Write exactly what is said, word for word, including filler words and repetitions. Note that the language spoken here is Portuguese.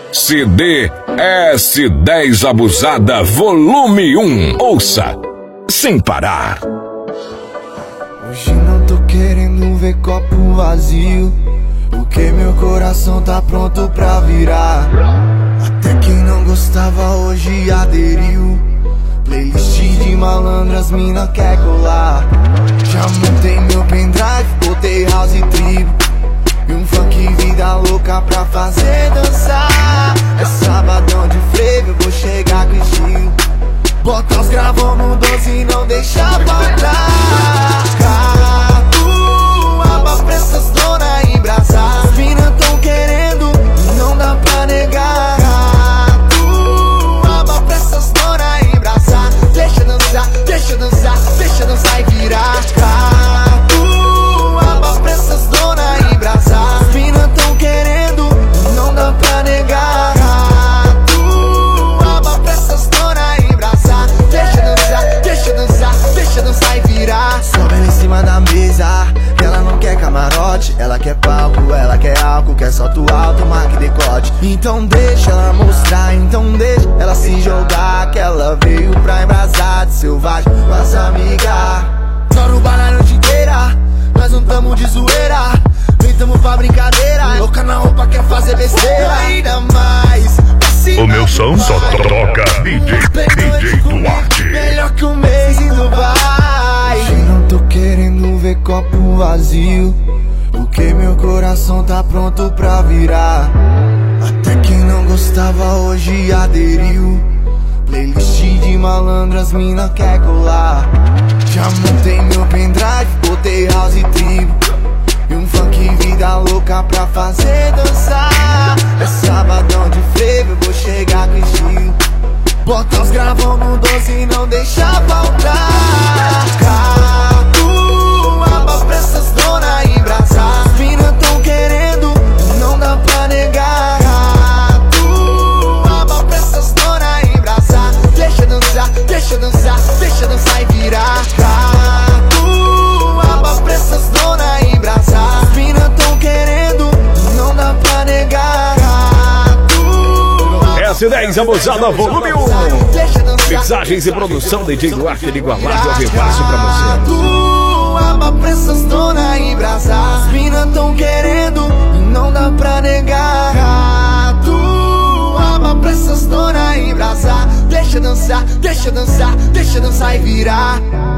C D S dez Abusada Volume um. Ouça sem parar. Hoje não tô querendo ver copo vazio, porque meu coração tá pronto pra virar. Até quem não gostava hoje aderiu. Playlist de malandras, mina quer colar. Já montei meu pendrive, botei house e tribo, e um funk vida louca pra fazer dançar. É sabadão de frevo, eu vou chegar com estilo. Bota os gravão no doze e não deixa faltar. Catuaba pra essas dona embrasar. As mina tão querendo e não dá pra negar. Catuaba pra essas dona embrasar. Deixa dançar, deixa dançar, deixa dançar e virar. Catuaba pra essas dona embrasar. As mina tão querendo e não dá pra negar. Catuaba pra essas dona embrasar. Deixa dançar, deixa dançar, deixa dançar e virar. Sobe ela em cima da mesa, que ela não quer camarote. Ela quer palco, ela quer álcool, quer salto alto, marca e decote. Então deixa ela mostrar, então deixa ela se jogar, que ela veio pra embrasar de selvagem com as amigas. Nós no bar a noite inteira, nós não tamo de zoeira, nem tamo pra brincadeira. Louca na roupa, quer fazer besteira. Ainda mais o meu som só toca D J, D J Duarte. Melhor que um mês em Dubai. Hoje não tô querendo ver copo vazio, porque meu coração tá pronto pra virar. Até quem não gostava hoje aderiu. Playlist de malandras, mina quer colar. Já montei meu pendrive, botei house e tribo, e um funk vida louca pra fazer dançar. É sabadão de frevo, eu vou chegar com estilo. Bota os gravão no doze e não deixa faltar. Catuaba pra essas dona embrasar. As mina tão querendo, não dá pra negar. Catuaba pra essas dona embrasar. Deixa dançar, deixa dançar, deixa dançar e virar. Catuaba pra essas dona embrasar. As mina tão querendo, não dá pra negar. S dez Abusada Volume um. Mixagens e produção D J Duarte de Guamardo, ao vivaço pra você. Catuaba pra essas dona embrasar. As mina tão querendo e não dá pra negar. Catuaba pra essas dona embrasar. Deixa dançar, deixa dançar, deixa dançar e virar.